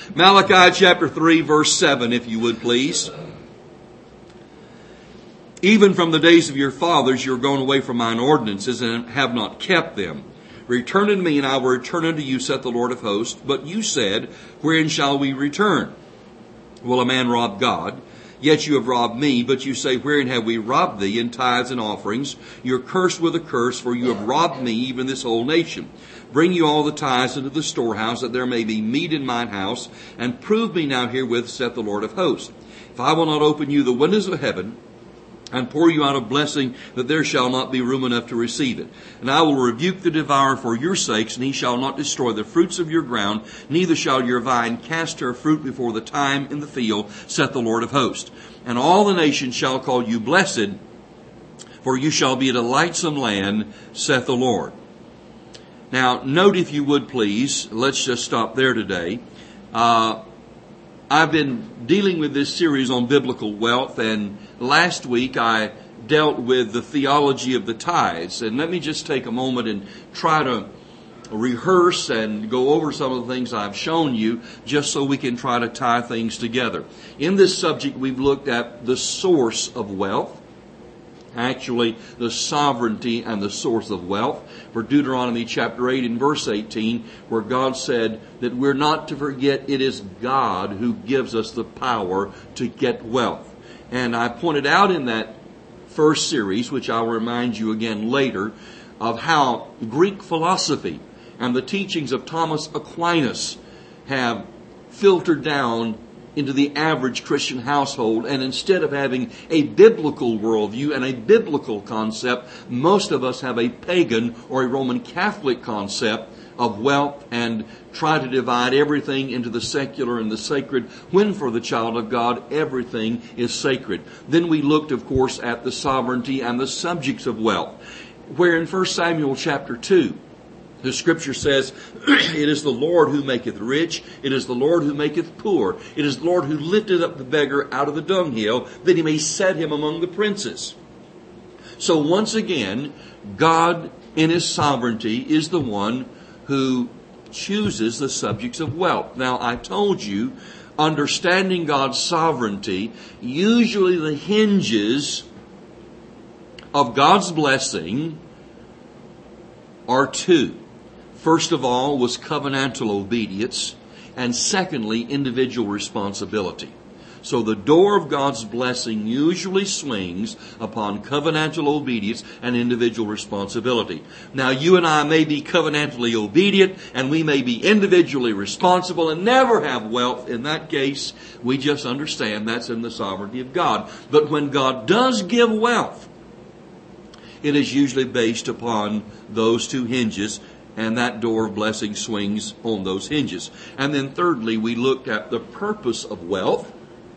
Malachi chapter 3 verse 7, if you would please. Even from the days of your fathers you are gone away from mine ordinances and have not kept them. Return unto me, and I will return unto you, saith the Lord of hosts. But you said, wherein shall we return? Will a man rob God? Yet you have robbed me. But you say, wherein have we robbed thee? In tithes and offerings. You are cursed with a curse, for you have robbed me, even this whole nation. Bring you all the tithes into the storehouse, that there may be meat in mine house, and prove me now herewith, saith the Lord of hosts. If I will not open you the windows of heaven, and pour you out a blessing, that there shall not be room enough to receive it. And I will rebuke the devourer for your sakes, and he shall not destroy the fruits of your ground, neither shall your vine cast her fruit before the time in the field, saith the Lord of hosts. And all the nations shall call you blessed, for you shall be a delightsome land, saith the Lord. Now, note if you would please, let's just stop there today. I've been dealing with this series on biblical wealth, and last week I dealt with the theology of the tithes. And let me just take a moment and try to rehearse and go over some of the things I've shown you, just so we can try to tie things together. In this subject, we've looked at the source of wealth. Actually, the sovereignty and the source of wealth. For Deuteronomy chapter 8 and verse 18, where God said that we're not to forget it is God who gives us the power to get wealth. And I pointed out in that first series, which I'll remind you again later, of how Greek philosophy and the teachings of Thomas Aquinas have filtered down into the average Christian household, and instead of having a biblical worldview and a biblical concept, most of us have a pagan or a Roman Catholic concept of wealth and try to divide everything into the secular and the sacred, when for the child of God, everything is sacred. Then we looked, of course, at the sovereignty and the subjects of wealth, where in 1 Samuel chapter 2, the scripture says, it is the Lord who maketh rich. It is the Lord who maketh poor. It is the Lord who lifted up the beggar out of the dunghill, that he may set him among the princes. So once again, God in his sovereignty is the one who chooses the subjects of wealth. Now, I told you, understanding God's sovereignty, usually the hinges of God's blessing are two. First of all was covenantal obedience, and secondly, individual responsibility. So the door of God's blessing usually swings upon covenantal obedience and individual responsibility. Now, you and I may be covenantally obedient, and we may be individually responsible and never have wealth. In that case, we just understand that's in the sovereignty of God. But when God does give wealth, it is usually based upon those two hinges, and that door of blessing swings on those hinges. And then thirdly, we looked at the purpose of wealth,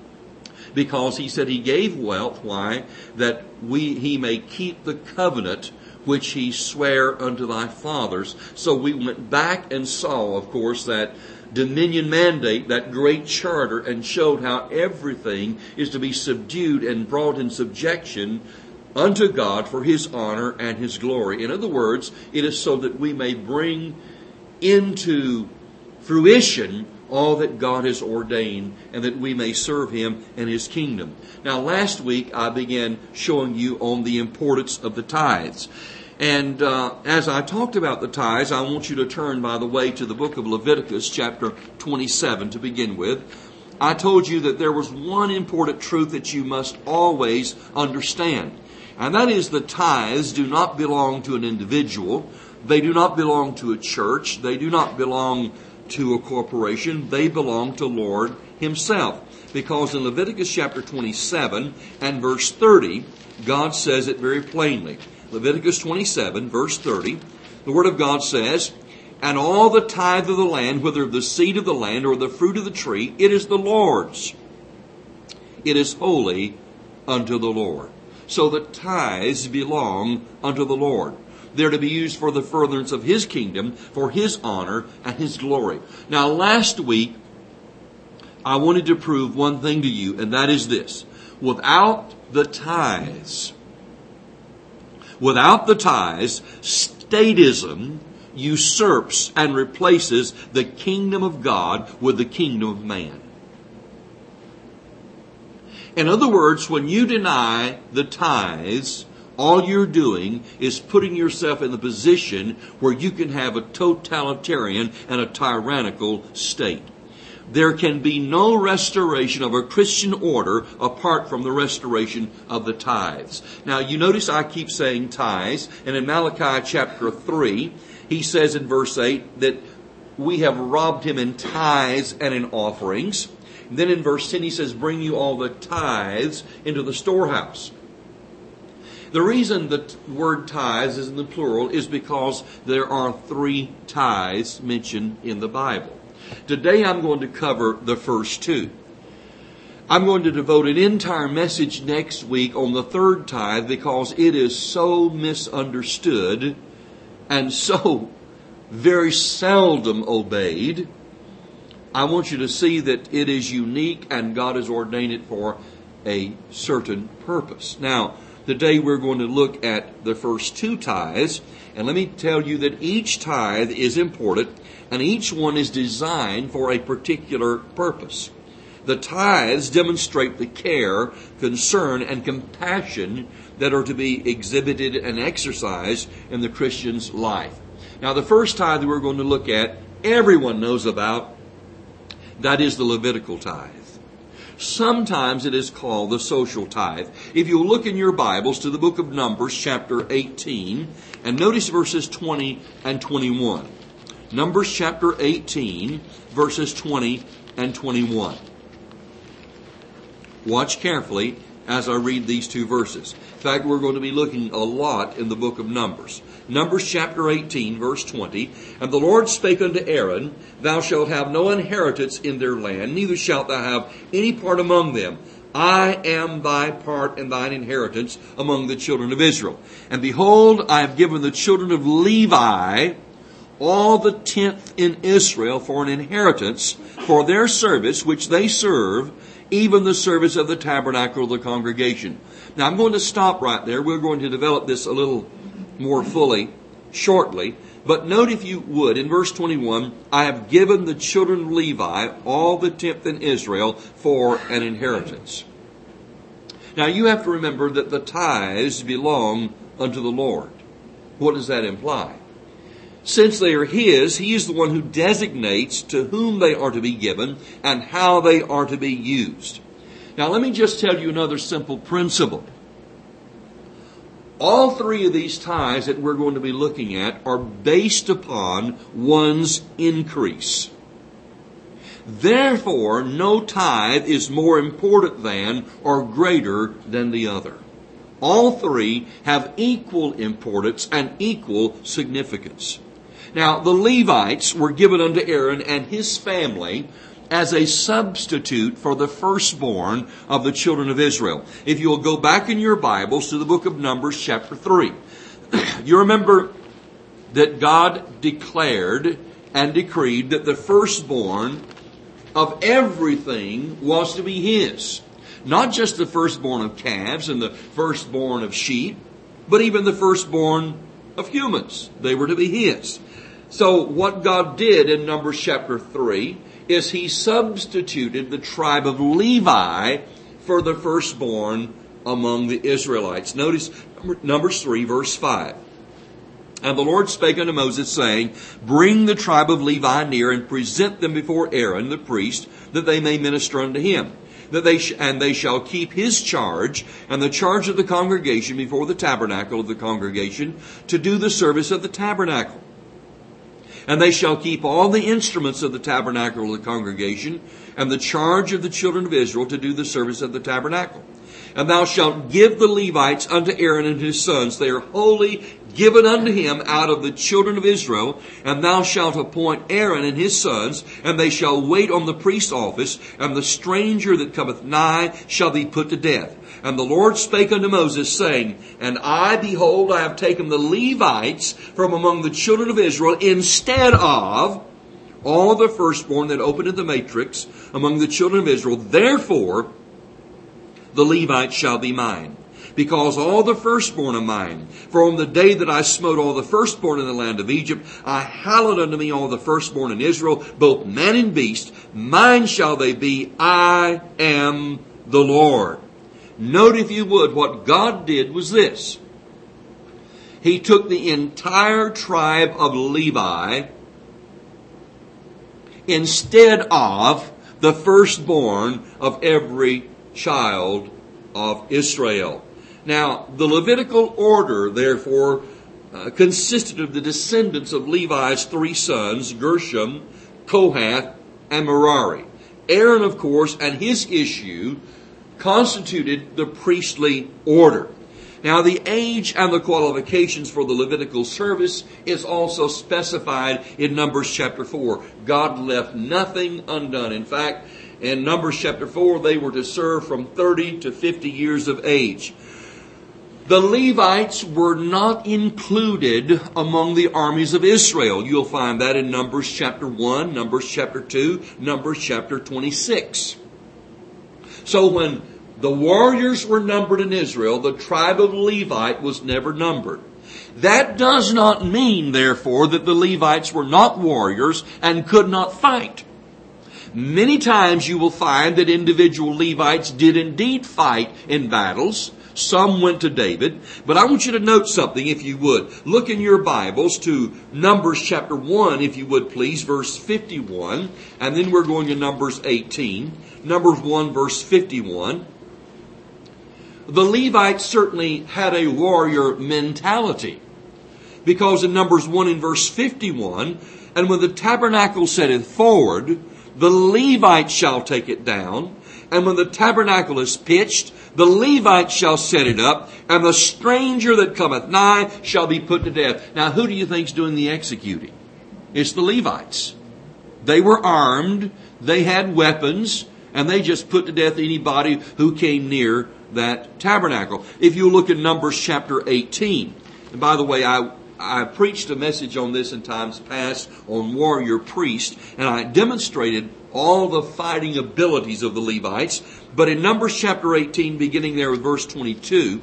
because he said he gave wealth. Why? That he may keep the covenant which he sware unto thy fathers. So we went back and saw, of course, that dominion mandate, that great charter, and showed how everything is to be subdued and brought in subjection unto God for his honor and his glory. In other words, it is so that we may bring into fruition all that God has ordained, and that we may serve him and his kingdom. Now, last week I began showing you on the importance of the tithes. And as I talked about the tithes, I want you to turn, by the way, to the book of Leviticus chapter 27 to begin with. I told you that there was one important truth that you must always understand. And that is, the tithes do not belong to an individual. They do not belong to a church. They do not belong to a corporation. They belong to Lord himself. Because in Leviticus chapter 27 and verse 30, God says it very plainly. Leviticus 27 verse 30, the Word of God says, and all the tithe of the land, whether of the seed of the land or the fruit of the tree, it is the Lord's. It is holy unto the Lord. So the tithes belong unto the Lord. They're to be used for the furtherance of his kingdom, for his honor and his glory. Now, last week, I wanted to prove one thing to you, and that is this. Without the tithes, statism usurps and replaces the kingdom of God with the kingdom of man. In other words, when you deny the tithes, all you're doing is putting yourself in the position where you can have a totalitarian and a tyrannical state. There can be no restoration of a Christian order apart from the restoration of the tithes. Now, you notice I keep saying tithes, and in Malachi chapter 3, he says in verse 8 that we have robbed him in tithes and in offerings. And then in verse 10 he says, bring you all the tithes into the storehouse. The reason the word tithes is in the plural is because there are 3 tithes mentioned in the Bible. Today I'm going to cover the first 2. I'm going to devote an entire message next week on the 3rd tithe because it is so misunderstood and so very seldom obeyed. I want you to see that it is unique and God has ordained it for a certain purpose. Now, today we're going to look at the first 2 tithes, and let me tell you that each tithe is important and each one is designed for a particular purpose. The tithes demonstrate the care, concern, and compassion that are to be exhibited and exercised in the Christian's life. Now, the first tithe we're going to look at, everyone knows about. That is the Levitical tithe. Sometimes it is called the social tithe. If you look in your Bibles to the book of Numbers, chapter 18, and notice verses 20 and 21. Numbers chapter 18, verses 20 and 21. Watch carefully as I read these 2 verses. In fact, we're going to be looking a lot in the book of Numbers. Numbers chapter 18, verse 20. And the Lord spake unto Aaron, thou shalt have no inheritance in their land, neither shalt thou have any part among them. I am thy part and thine inheritance among the children of Israel. And behold, I have given the children of Levi all the 10th in Israel for an inheritance for their service which they serve, even the service of the tabernacle of the congregation. Now I'm going to stop right there. We're going to develop this a little more fully shortly. But note, if you would, in verse 21, I have given the children of Levi all the 10th in Israel for an inheritance. Now you have to remember that the tithes belong unto the Lord. What does that imply? Since they are His, He is the one who designates to whom they are to be given and how they are to be used. Now let me just tell you another simple principle. All 3 of these tithes that we're going to be looking at are based upon one's increase. Therefore, no tithe is more important than or greater than the other. All 3 have equal importance and equal significance. Now, the Levites were given unto Aaron and his family as a substitute for the firstborn of the children of Israel. If you will go back in your Bibles to the book of Numbers chapter 3, you remember that God declared and decreed that the firstborn of everything was to be His. Not just the firstborn of calves and the firstborn of sheep, but even the firstborn of humans. They were to be His. So what God did in Numbers chapter 3 is He substituted the tribe of Levi for the firstborn among the Israelites. Notice Numbers 3 verse 5. And the Lord spake unto Moses, saying, bring the tribe of Levi near and present them before Aaron the priest, that they may minister unto him. And they shall keep his charge and the charge of the congregation before the tabernacle of the congregation to do the service of the tabernacle. And they shall keep all the instruments of the tabernacle of the congregation and the charge of the children of Israel to do the service of the tabernacle. And thou shalt give the Levites unto Aaron and his sons. They are wholly given unto him out of the children of Israel. And thou shalt appoint Aaron and his sons, and they shall wait on the priest's office, and the stranger that cometh nigh shall be put to death. And the Lord spake unto Moses, saying, and I, behold, I have taken the Levites from among the children of Israel instead of all the firstborn that opened the matrix among the children of Israel. Therefore, the Levites shall be mine. because all the firstborn of mine, for on the day that I smote all the firstborn in the land of Egypt, I hallowed unto me all the firstborn in Israel, both man and beast. Mine shall they be. I am the Lord. Note, if you would, what God did was this. He took the entire tribe of Levi instead of the firstborn of every child of Israel. Now, the Levitical order, therefore, consisted of the descendants of Levi's three sons, Gershom, Kohath, and Merari. Aaron, of course, and his issue constituted the priestly order. Now, the age and the qualifications for the Levitical service is also specified in Numbers chapter 4. God left nothing undone. In fact, in Numbers chapter 4, they were to serve from 30 to 50 years of age. The Levites were not included among the armies of Israel. You'll find that in Numbers chapter 1, Numbers chapter 2, Numbers chapter 26. So when the warriors were numbered in Israel, the tribe of Levite was never numbered. That does not mean, therefore, that the Levites were not warriors and could not fight. Many times you will find that individual Levites did indeed fight in battles. Some went to David. But I want you to note something, if you would. Look in your Bibles to Numbers chapter 1, if you would please, verse 51. And then we're going to Numbers 18. Numbers 1, verse 51. The Levites certainly had a warrior mentality. Because in Numbers 1 in verse 51, and when the tabernacle setteth forward, the Levites shall take it down. And when the tabernacle is pitched, the Levites shall set it up. And the stranger that cometh nigh shall be put to death. Now, who do you think's doing the executing? It's the Levites. They were armed. They had weapons. And they just put to death anybody who came near that tabernacle. If you look at Numbers chapter 18. And by the way, I preached a message on this in times past on warrior priest, and I demonstrated all the fighting abilities of the Levites. But in Numbers chapter 18, beginning there with verse 22,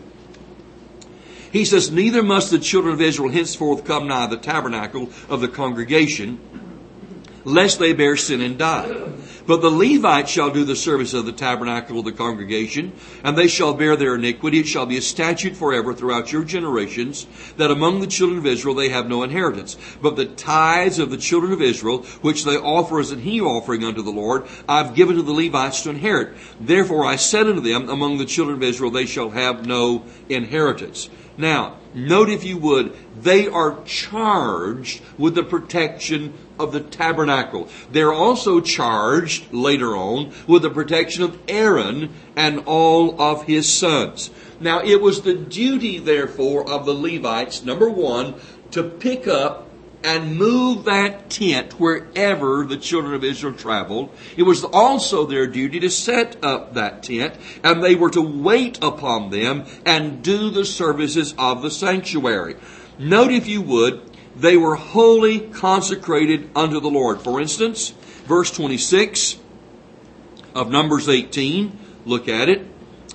he says, Neither must the children of Israel henceforth come nigh the tabernacle of the congregation, lest they bear sin and die. But the Levites shall do the service of the tabernacle of the congregation, and they shall bear their iniquity. It shall be a statute forever throughout your generations, that among the children of Israel they have no inheritance. But the tithes of the children of Israel, which they offer as an heave offering unto the Lord, I've given to the Levites to inherit. Therefore I said unto them, among the children of Israel they shall have no inheritance. Now, note if you would, they are charged with the protection of the tabernacle. They're also charged later on with the protection of Aaron and all of his sons. Now, it was the duty, therefore, of the Levites, number one, to pick up and move that tent wherever the children of Israel traveled. It was also their duty to set up that tent, and they were to wait upon them and do the services of the sanctuary. Note, if you would, they were wholly consecrated unto the Lord. For instance, verse 26 of Numbers 18, look at it.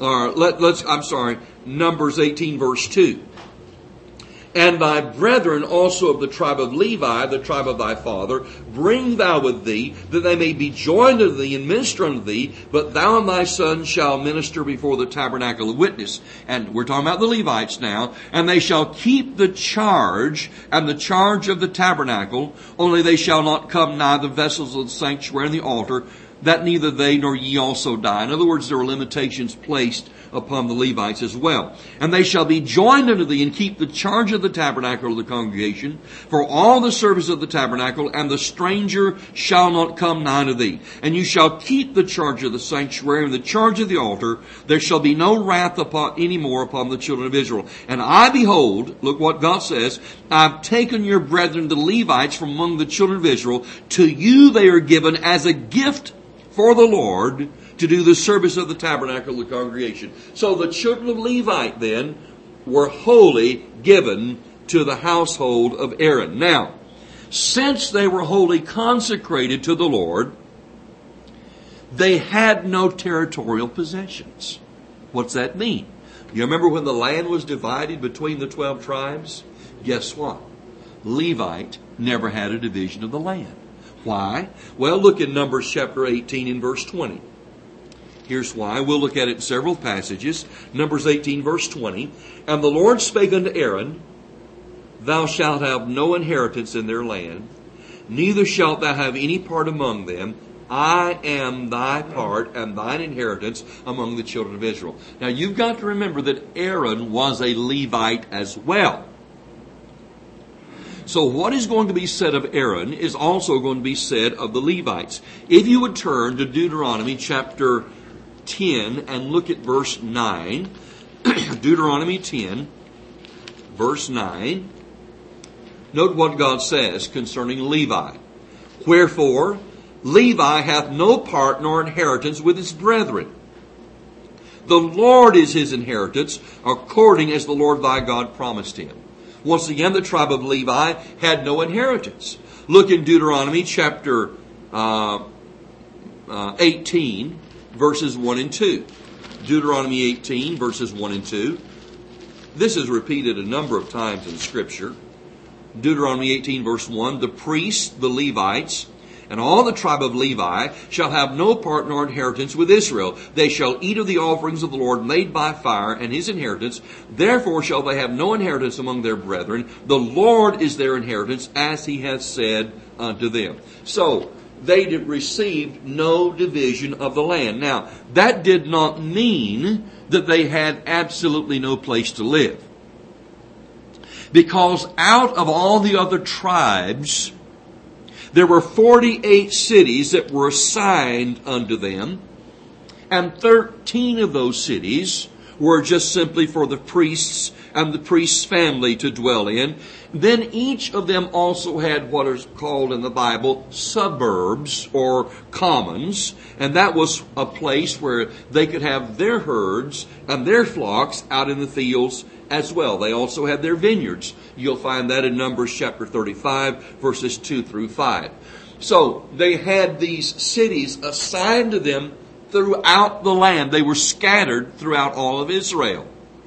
Numbers 18 verse 2. And thy brethren also of the tribe of Levi, the tribe of thy father, bring thou with thee, that they may be joined unto thee and minister unto thee, but thou and thy sons shall minister before the tabernacle of witness. And we're talking about the Levites now. And they shall keep the charge and the charge of the tabernacle, only they shall not come nigh the vessels of the sanctuary and the altar, that neither they nor ye also die. In other words, there are limitations placed upon the Levites as well. And they shall be joined unto thee and keep the charge of the tabernacle of the congregation for all the service of the tabernacle, and the stranger shall not come nigh to thee. And you shall keep the charge of the sanctuary and the charge of the altar. There shall be no wrath any more upon the children of Israel. And I behold, look what God says, I've taken your brethren the Levites from among the children of Israel. To you they are given as a gift for the Lord, to do the service of the tabernacle of the congregation. So the children of Levite then were wholly given to the household of Aaron. Now, since they were wholly consecrated to the Lord, they had no territorial possessions. What's that mean? You remember when the land was divided between the 12 tribes? Guess what? Levite never had a division of the land. Why? Well, look in Numbers chapter 18 and verse 20. Here's why. We'll look at it in several passages. Numbers 18 verse 20. And the Lord spake unto Aaron, Thou shalt have no inheritance in their land, neither shalt thou have any part among them. I am thy part and thine inheritance among the children of Israel. Now you've got to remember that Aaron was a Levite as well. So what is going to be said of Aaron is also going to be said of the Levites. If you would turn to Deuteronomy chapter 10 and look at verse 9. Deuteronomy 10, verse 9. Note what God says concerning Levi. Wherefore, Levi hath no part nor inheritance with his brethren. The Lord is his inheritance, according as the Lord thy God promised him. Once again, the tribe of Levi had no inheritance. Look in Deuteronomy chapter 18, verses 1 and 2. Deuteronomy 18, verses 1 and 2. This is repeated a number of times in Scripture. Deuteronomy 18, verse 1. The priests, the Levites, and all the tribe of Levi shall have no part nor inheritance with Israel. They shall eat of the offerings of the Lord made by fire and his inheritance. Therefore shall they have no inheritance among their brethren. The Lord is their inheritance, as he hath said unto them. So, they received no division of the land. Now, that did not mean that they had absolutely no place to live. Because out of all the other tribes, there were 48 cities that were assigned unto them, and 13 of those cities were just simply for the priests and the priest's family to dwell in. Then each of them also had what is called in the Bible suburbs or commons, and that was a place where they could have their herds and their flocks out in the fields as well. They also had their vineyards. You'll find that in Numbers chapter 35, verses 2 through 5. So they had these cities assigned to them throughout the land. They were scattered throughout all of Israel.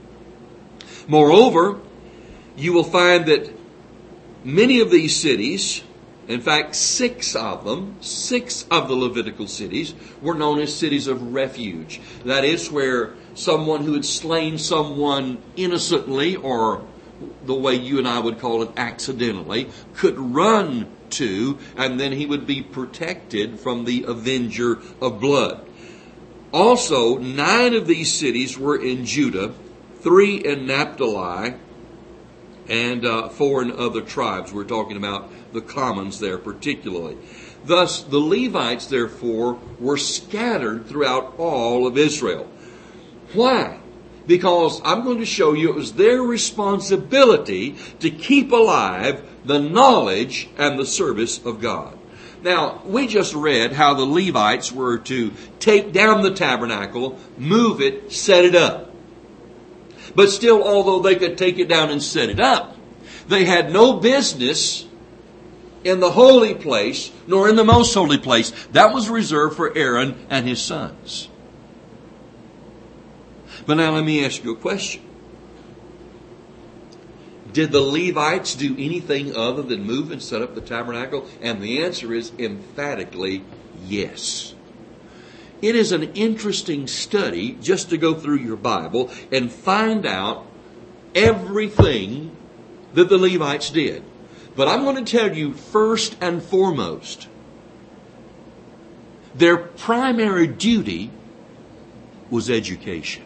Moreover, you will find that many of these cities, in fact 6 of them, 6 of the Levitical cities, were known as cities of refuge. That is where someone who had slain someone innocently, or the way you and I would call it accidentally, could run to, and then he would be protected from the avenger of blood. Also, 9 of these cities were in Judah, 3 in Naphtali, and 4 in other tribes. We're talking about the commons there particularly. Thus, the Levites, therefore, were scattered throughout all of Israel. Why? Because I'm going to show you it was their responsibility to keep alive the knowledge and the service of God. Now, we just read how the Levites were to take down the tabernacle, move it, set it up. But still, although they could take it down and set it up, they had no business in the holy place, nor in the most holy place. That was reserved for Aaron and his sons. But now let me ask you a question. Did the Levites do anything other than move and set up the tabernacle? And the answer is emphatically yes. It is an interesting study just to go through your Bible and find out everything that the Levites did. But I'm going to tell you first and foremost, their primary duty was education.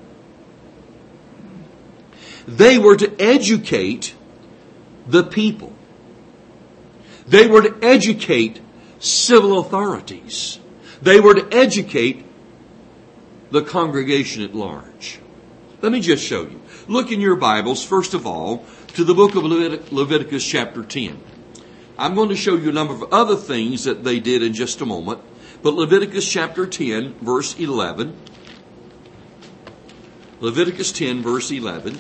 They were to educate the people. They were to educate civil authorities. They were to educate the congregation at large. Let me just show you. Look in your Bibles, first of all, to the book of Leviticus chapter 10. I'm going to show you a number of other things that they did in just a moment. But Leviticus chapter 10, verse 11. Leviticus 10, verse 11.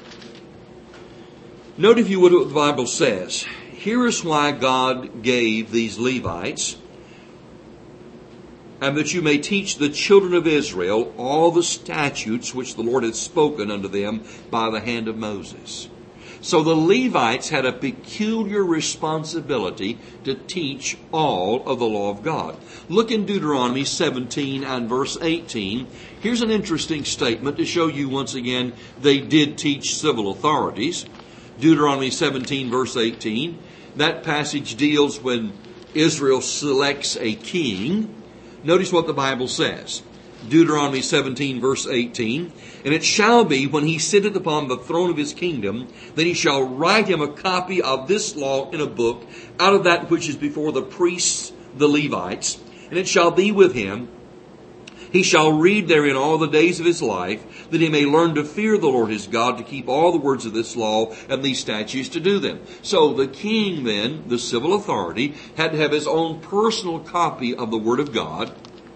Note, if you would, what the Bible says. Here is why God gave these Levites and that you may teach the children of Israel all the statutes which the Lord hath spoken unto them by the hand of Moses. So the Levites had a peculiar responsibility to teach all of the law of God. Look in Deuteronomy 17 and verse 18. Here's an interesting statement to show you once again they did teach civil authorities. Deuteronomy 17 verse 18. That passage deals when Israel selects a king. Notice what the Bible says. Deuteronomy 17 verse 18. And it shall be, when he sitteth upon the throne of his kingdom, that he shall write him a copy of this law in a book, out of that which is before the priests, the Levites. And it shall be with him, he shall read therein all the days of his life, that he may learn to fear the Lord his God, to keep all the words of this law and these statutes to do them. So the king then, the civil authority, had to have his own personal copy of the Word of God.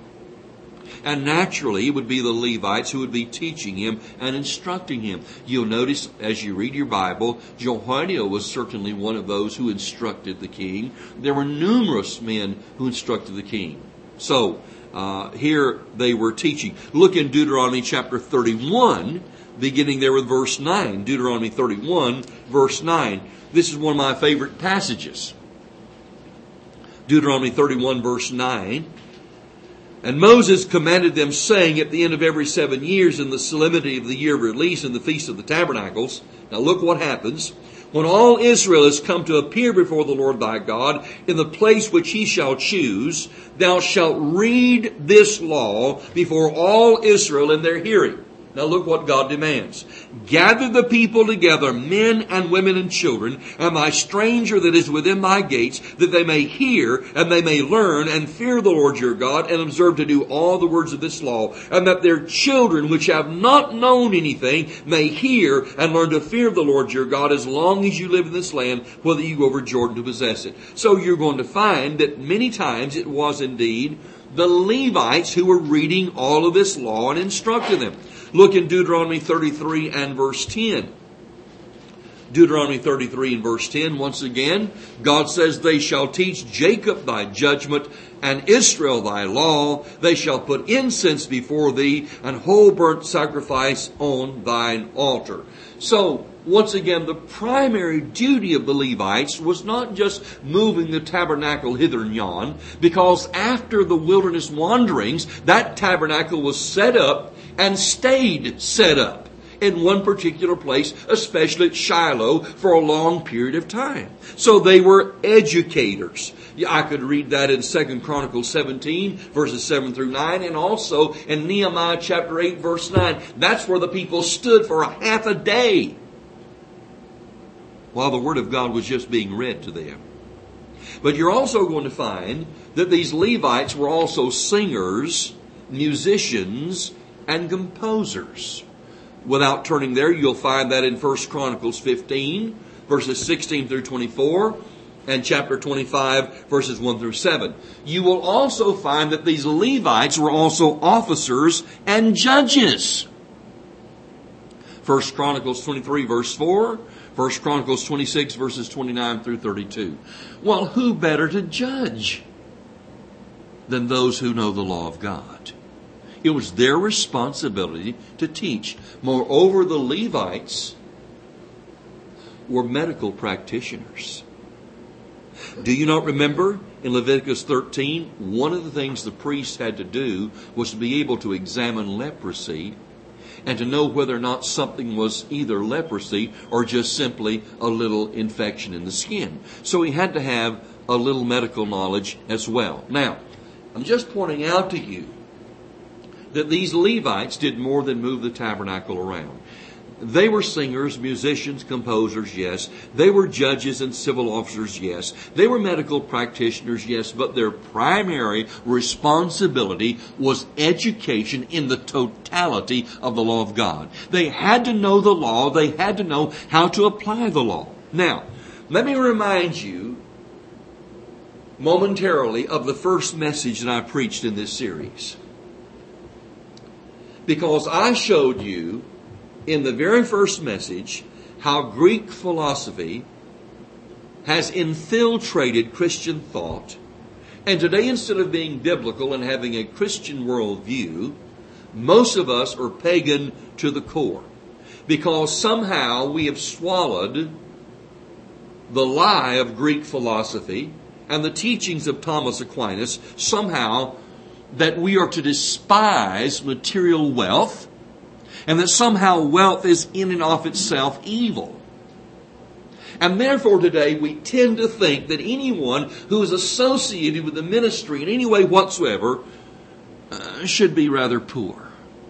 And naturally, it would be the Levites who would be teaching him and instructing him. You'll notice as you read your Bible, Jehoiada was certainly one of those who instructed the king. There were numerous men who instructed the king. So, here they were teaching. Look in Deuteronomy chapter 31, beginning there with verse 9. Deuteronomy 31, verse 9. This is one of my favorite passages. Deuteronomy 31, verse 9. And Moses commanded them, saying, at the end of every 7 years, in the solemnity of the year of release, in the feast of the tabernacles. Now look what happens. When all Israel is come to appear before the Lord thy God, in the place which he shall choose, thou shalt read this law before all Israel in their hearing. Now look what God demands. Gather the people together, men and women and children, and thy stranger that is within thy gates, that they may hear and they may learn and fear the Lord your God, and observe to do all the words of this law, and that their children which have not known anything may hear and learn to fear the Lord your God as long as you live in this land, whether you go over Jordan to possess it. So you're going to find that many times it was indeed the Levites who were reading all of this law and instructing them. Look in Deuteronomy 33 and verse 10. Deuteronomy 33 and verse 10, once again, God says, they shall teach Jacob thy judgment and Israel thy law. They shall put incense before thee and whole burnt sacrifice on thine altar. So, once again, the primary duty of the Levites was not just moving the tabernacle hither and yon, because after the wilderness wanderings, that tabernacle was set up and stayed set up in one particular place, especially at Shiloh, for a long period of time. So they were educators. I could read that in 2 Chronicles 17, verses 7 through 9, and also in Nehemiah chapter 8, verse 9. That's where the people stood for a half a day while the Word of God was just being read to them. But you're also going to find that these Levites were also singers, musicians, and composers. Without turning there, you'll find that in 1 Chronicles 15, verses 16 through 24, and chapter 25, verses 1 through 7. You will also find that these Levites were also officers and judges. 1 Chronicles 23, verse 4, 1 Chronicles 26, verses 29 through 32. Well, who better to judge than those who know the law of God? It was their responsibility to teach. Moreover, the Levites were medical practitioners. Do you not remember in Leviticus 13, one of the things the priests had to do was to be able to examine leprosy and to know whether or not something was either leprosy or just simply a little infection in the skin. So he had to have a little medical knowledge as well. Now, I'm just pointing out to you that these Levites did more than move the tabernacle around. They were singers, musicians, composers, yes. They were judges and civil officers, yes. They were medical practitioners, yes. But their primary responsibility was education in the totality of the law of God. They had to know the law. They had to know how to apply the law. Now, let me remind you momentarily of the first message that I preached in this series. Because I showed you in the very first message how Greek philosophy has infiltrated Christian thought And today, instead of being biblical and having a Christian worldview, most of us are pagan to the core. Because somehow we have swallowed the lie of Greek philosophy and the teachings of Thomas Aquinas, somehow that we are to despise material wealth, and that somehow wealth is in and of itself evil. And therefore today we tend to think that anyone who is associated with the ministry in any way whatsoever should be rather poor.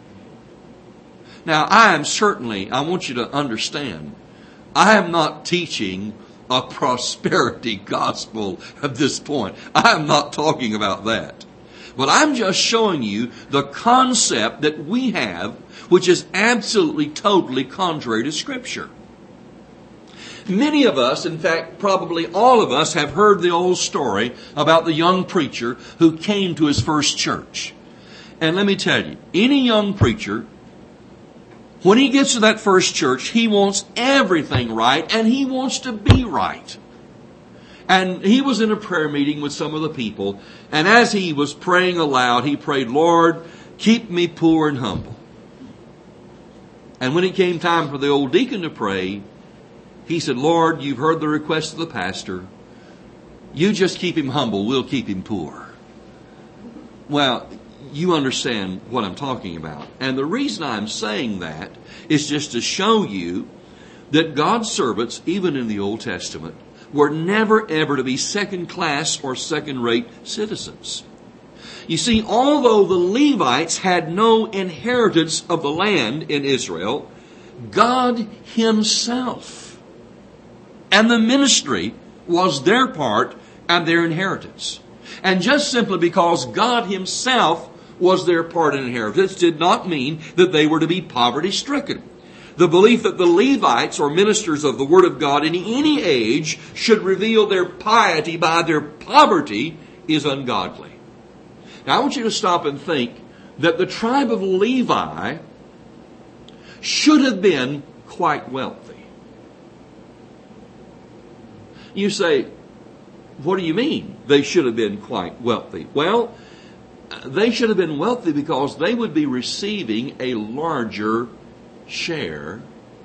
Now I want you to understand, I am not teaching a prosperity gospel at this point. I am not talking about that. But I'm just showing you the concept that we have, which is absolutely, totally contrary to Scripture. Many of us, in fact, probably all of us, have heard the old story about the young preacher who came to his first church. And let me tell you, any young preacher, when he gets to that first church, he wants everything right, and he wants to be right. And he was in a prayer meeting with some of the people, and as he was praying aloud, he prayed, "Lord, keep me poor and humble." And when it came time for the old deacon to pray, he said, "Lord, you've heard the request of the pastor. You just keep him humble, we'll keep him poor." Well, you understand what I'm talking about. And the reason I'm saying that is just to show you that God's servants, even in the Old Testament, were never ever to be second class or second rate citizens. You see, although the Levites had no inheritance of the land in Israel, God Himself and the ministry was their part and their inheritance. And just simply because God Himself was their part and inheritance did not mean that they were to be poverty-stricken. The belief that the Levites or ministers of the Word of God in any age should reveal their piety by their poverty is ungodly. Now I want you to stop and think that the tribe of Levi should have been quite wealthy. You say, what do you mean they should have been quite wealthy? Well, they should have been wealthy because they would be receiving a larger share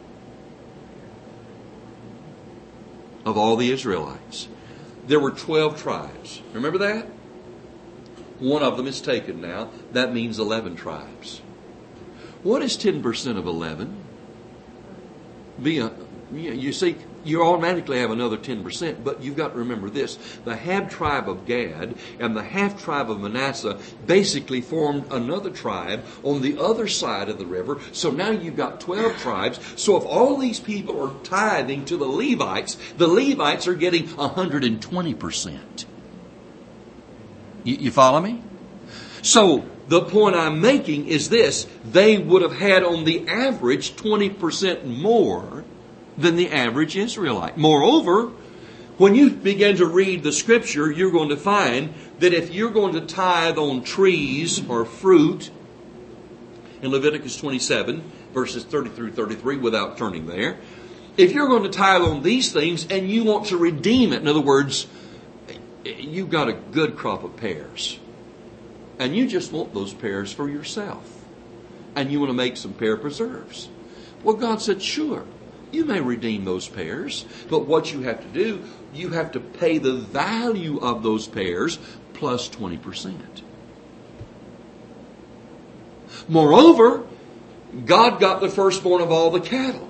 of all the Israelites. There were 12 tribes. Remember that? One of them is taken now. That means 11 tribes. What is 10% of 11? You see, you automatically have another 10%, but you've got to remember this. The half tribe of Gad and the half tribe of Manasseh basically formed another tribe on the other side of the river. So now you've got 12 tribes. So if all these people are tithing to the Levites are getting 120%. You follow me? So the point I'm making is this. They would have had on the average 20% more than the average Israelite. Moreover, when you begin to read the Scripture, you're going to find that if you're going to tithe on trees or fruit, in Leviticus 27, verses 30 through 33, without turning there, if you're going to tithe on these things and you want to redeem it, in other words, you've got a good crop of pears, and you just want those pears for yourself, and you want to make some pear preserves. Well, God said, sure, you may redeem those pears, but what you have to do, you have to pay the value of those pears plus 20%. Moreover, God got the firstborn of all the cattle.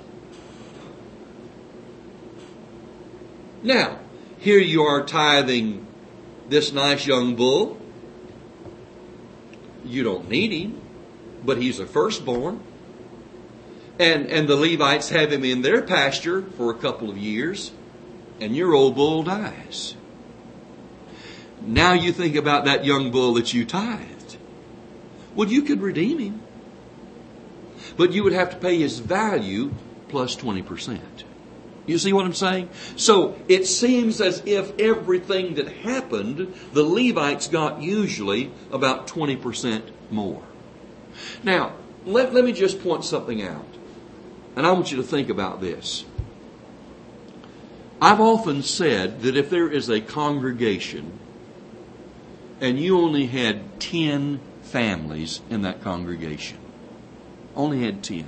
Now, here you are tithing this nice young bull. You don't need him, but he's a firstborn. And the Levites have him in their pasture for a couple of years, and your old bull dies. Now you think about that young bull that you tithed. Well, you could redeem him, but you would have to pay his value plus 20%. You see what I'm saying? So it seems as if everything that happened, the Levites got usually about 20% more. Now, let me just point something out. And I want you to think about this. I've often said that if there is a congregation and you only had 10 families in that congregation. Only had 10.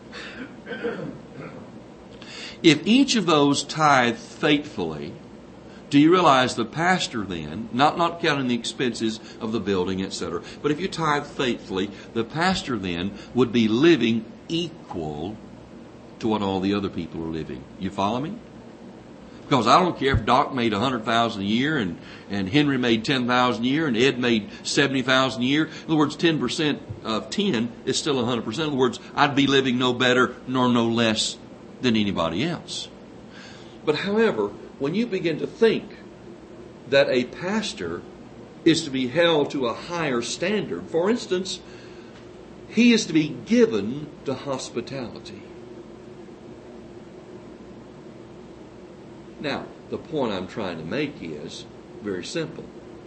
If each of those tithed faithfully, do you realize the pastor then, not counting the expenses of the building, etc., but if you tithe faithfully, the pastor then would be living equal to what all the other people are living. You follow me? Because I don't care if Doc made $100,000 a year and Henry made $10,000 a year and Ed made $70,000 a year. In other words, 10% of 10 is still 100%. In other words, I'd be living no better nor no less than anybody else. But however, when you begin to think that a pastor is to be held to a higher standard, for instance, he is to be given to hospitality. Now, the point I'm trying to make is very simple.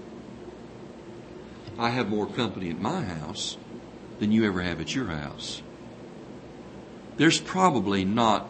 I have more company at my house than you ever have at your house. There's probably not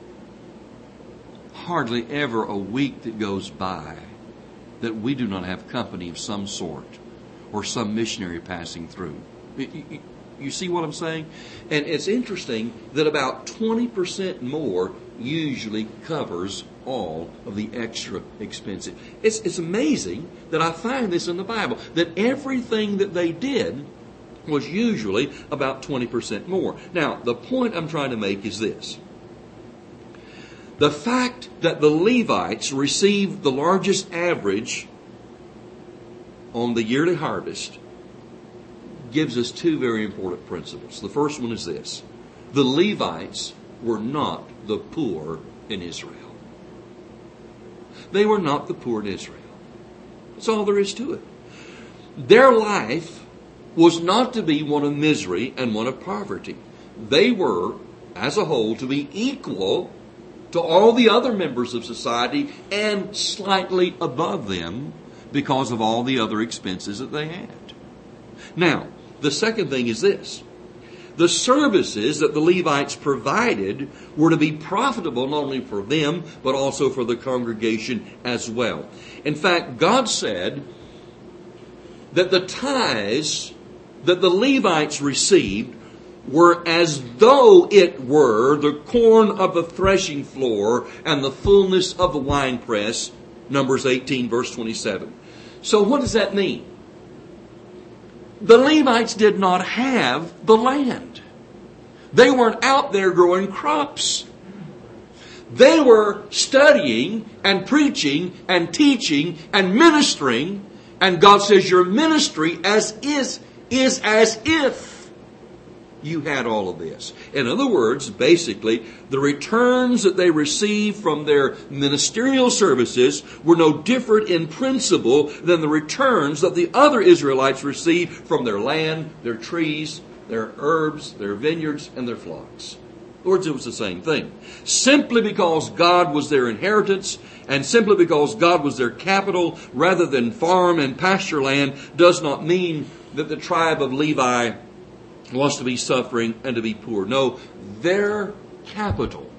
hardly ever a week that goes by that we do not have company of some sort or some missionary passing through. You see what I'm saying? And it's interesting that about 20% more usually covers all of the extra expenses. It's amazing that I find this in the Bible, that everything that they did was usually about 20% more. Now, the point I'm trying to make is this. The fact that the Levites received the largest average on the yearly harvest gives us two very important principles. The first one is this. The Levites were not the poor in Israel. They were not the poor in Israel. That's all there is to it. Their life was not to be one of misery and one of poverty. They were, as a whole, to be equal to all the other members of society and slightly above them because of all the other expenses that they had. Now, the second thing is this. The services that the Levites provided were to be profitable not only for them, but also for the congregation as well. In fact, God said that the tithes that the Levites received were as though it were the corn of the threshing floor and the fullness of the winepress, Numbers 18, verse 27. So what does that mean? The Levites did not have the land. They weren't out there growing crops. They were studying and preaching and teaching and ministering. And God says your ministry is as if you had all of this. In other words, basically, the returns that they received from their ministerial services were no different in principle than the returns that the other Israelites received from their land, their trees, their herbs, their vineyards, and their flocks. In other words, it was the same thing. Simply because God was their inheritance and simply because God was their capital rather than farm and pasture land does not mean that the tribe of Levi was to be suffering and to be poor. No, their capital,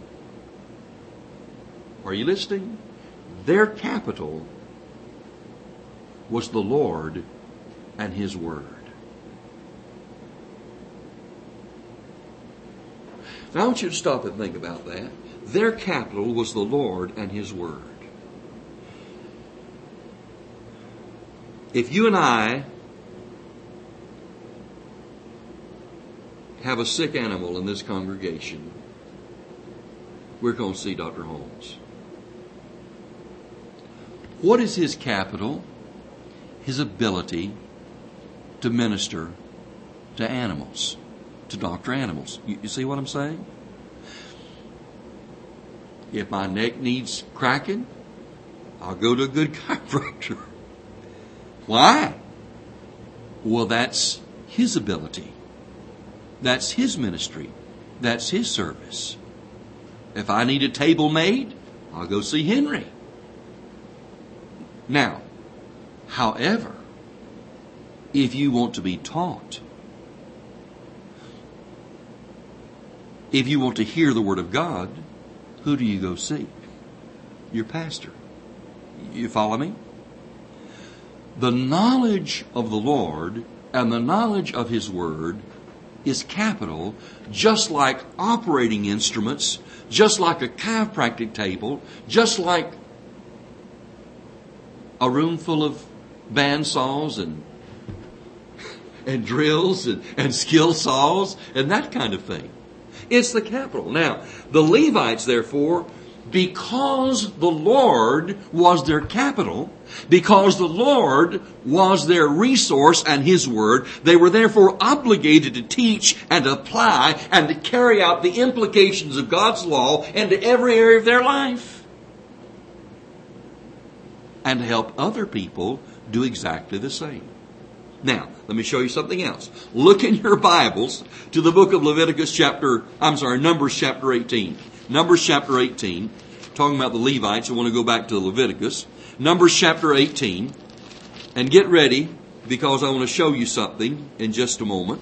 are you listening? Their capital was the Lord and His Word. Now I want you to stop and think about that. Their capital was the Lord and His Word. If you and I have a sick animal in this congregation, we're going to see Dr. Holmes. What is his capital? His ability to minister to animals, to doctor animals. You see what I'm saying? If my neck needs cracking, I'll go to a good chiropractor. Why? Well, that's his ability. That's his ministry. That's his service. If I need a table made, I'll go see Henry. Now, however, if you want to be taught, if you want to hear the Word of God, who do you go see? Your pastor. You follow me? The knowledge of the Lord and the knowledge of His Word is capital, just like operating instruments, just like a chiropractic table, just like a room full of bandsaws and drills and skill saws and that kind of thing. It's the capital. Now, the Levites, therefore, because the Lord was their capital, because the Lord was their resource and His Word, they were therefore obligated to teach and apply and to carry out the implications of God's law into every area of their life. And to help other people do exactly the same. Now, let me show you something else. Look in your Bibles to the book of Numbers chapter 18. Numbers chapter 18, talking about the Levites. I want to go back to Leviticus. Numbers chapter 18, and get ready because I want to show you something in just a moment.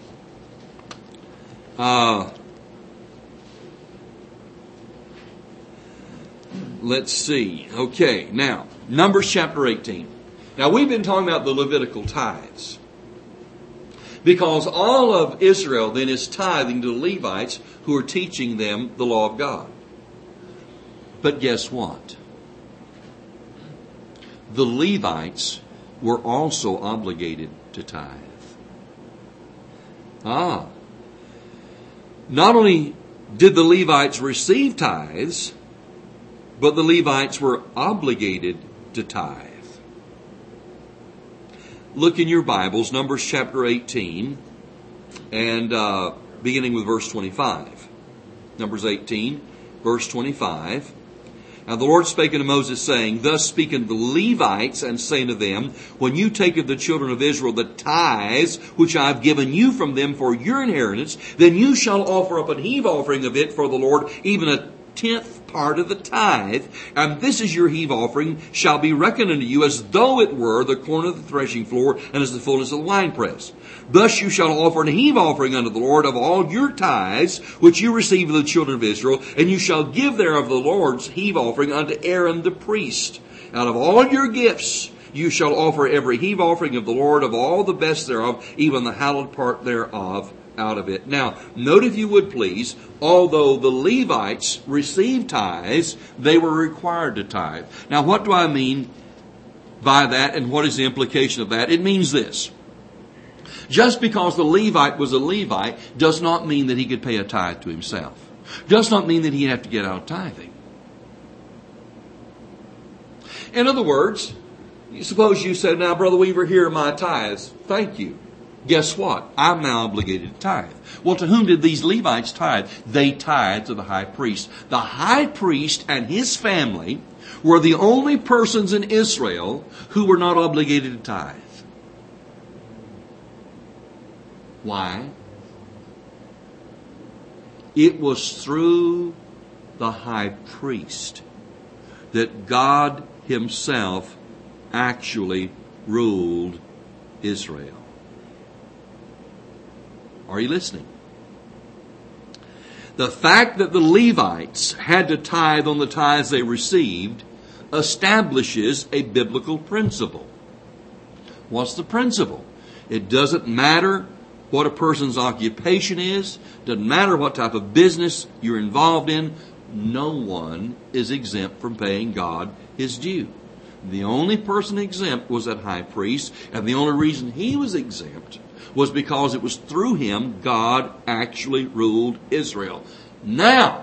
Let's see. Okay, now, Numbers chapter 18. Now, we've been talking about the Levitical tithes. Because all of Israel then is tithing to the Levites who are teaching them the law of God. But guess what? The Levites were also obligated to tithe. Not only did the Levites receive tithes, but the Levites were obligated to tithe. Look in your Bibles, Numbers chapter 18, and beginning with verse 25. Numbers 18, verse 25. Now the Lord spake unto Moses, saying, Thus speak unto the Levites, and say unto them, When you take of the children of Israel the tithes, which I have given you from them for your inheritance, then you shall offer up an heave offering of it for the Lord, even a 10th part of the tithe, and this is your heave offering, shall be reckoned unto you as though it were the corn of the threshing floor, and as the fullness of the winepress. Thus you shall offer an heave offering unto the Lord of all your tithes, which you receive of the children of Israel, and you shall give thereof the Lord's heave offering unto Aaron the priest. Out of all your gifts you shall offer every heave offering of the Lord of all the best thereof, even the hallowed part thereof, out of it. Now, note if you would please, although the Levites received tithes, they were required to tithe. Now, what do I mean by that, and what is the implication of that? It means this. Just because the Levite was a Levite does not mean that he could pay a tithe to himself. Does not mean that he'd have to get out of tithing. In other words, suppose you said, Now, Brother Weaver, here are my tithes. Thank you. Guess what? I'm now obligated to tithe. Well, to whom did these Levites tithe? They tithed to the high priest. The high priest and his family were the only persons in Israel who were not obligated to tithe. Why? It was through the high priest that God Himself actually ruled Israel. Are you listening? The fact that the Levites had to tithe on the tithes they received establishes a biblical principle. What's the principle? It doesn't matter what a person's occupation is. Doesn't matter what type of business you're involved in. No one is exempt from paying God His due. The only person exempt was that high priest, and the only reason he was exempt was because it was through him God actually ruled Israel. Now,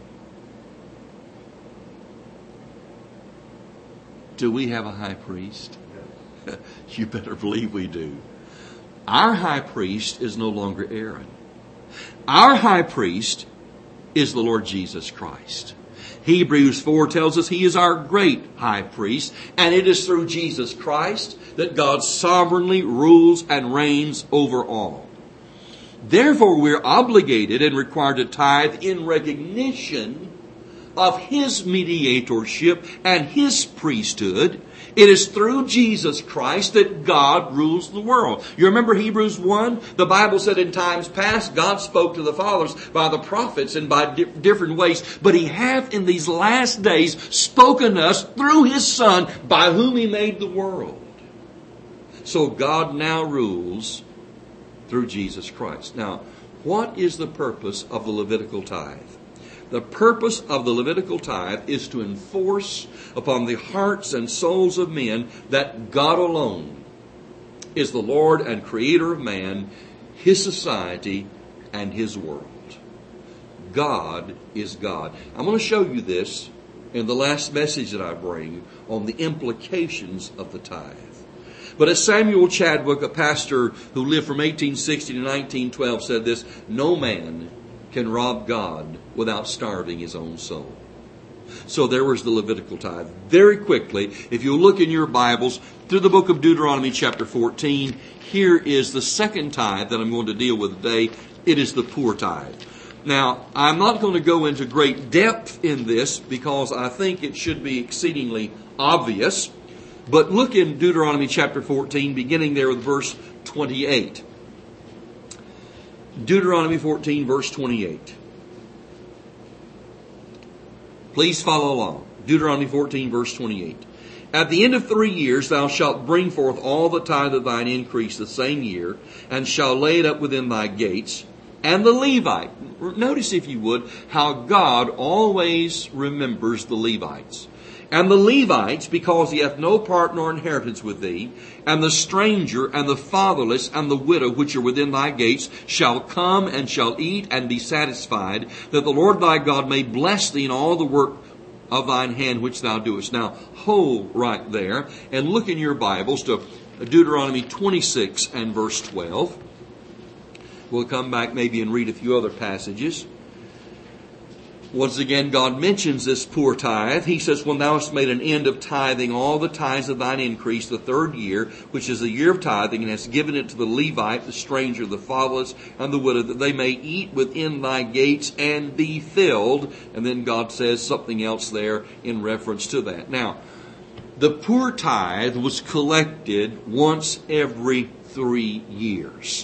do we have a high priest? You better believe we do. Our high priest is no longer Aaron. Our high priest is the Lord Jesus Christ. Hebrews 4 tells us He is our great high priest, and it is through Jesus Christ that God sovereignly rules and reigns over all. Therefore, we're obligated and required to tithe in recognition of His mediatorship and His priesthood. It is through Jesus Christ that God rules the world. You remember Hebrews 1? The Bible said in times past, God spoke to the fathers by the prophets and by different ways. But He hath in these last days spoken to us through His Son, by whom He made the world. So God now rules through Jesus Christ. Now, what is the purpose of the Levitical tithe? The purpose of the Levitical tithe is to enforce upon the hearts and souls of men that God alone is the Lord and Creator of man, His society, and His world. God is God. I'm going to show you this in the last message that I bring on the implications of the tithe. But as Samuel Chadwick, a pastor who lived from 1860 to 1912, said this, no man can rob God without starving his own soul. So there was the Levitical tithe. Very quickly, if you look in your Bibles through the book of Deuteronomy chapter 14, here is the second tithe that I'm going to deal with today. It is the poor tithe. Now, I'm not going to go into great depth in this because I think it should be exceedingly obvious. But look in Deuteronomy chapter 14, beginning there with verse 28. Deuteronomy 14, verse 28. Please follow along. Deuteronomy 14, verse 28. At the end of 3 years thou shalt bring forth all the tithe of thine increase the same year, and shalt lay it up within thy gates. And the Levite, notice if you would, how God always remembers the Levites. And the Levites, because he hath no part nor inheritance with thee, and the stranger, and the fatherless, and the widow, which are within thy gates, shall come and shall eat and be satisfied, that the Lord thy God may bless thee in all the work of thine hand which thou doest. Now, hold right there, and look in your Bibles to Deuteronomy 26 and verse 12. We'll come back maybe and read a few other passages. Once again, God mentions this poor tithe. He says, when thou hast made an end of tithing all the tithes of thine increase the 3rd year, which is the year of tithing, and hast given it to the Levite, the stranger, the fatherless, and the widow, that they may eat within thy gates and be filled. And then God says something else there in reference to that. Now, the poor tithe was collected once every 3 years.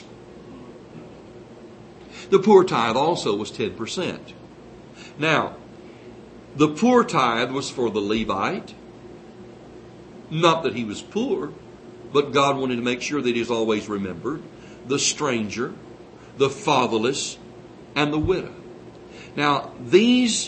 The poor tithe also was 10%. Now, the poor tithe was for the Levite. Not that he was poor, but God wanted to make sure that he was always remembered. The stranger, the fatherless, and the widow. Now, this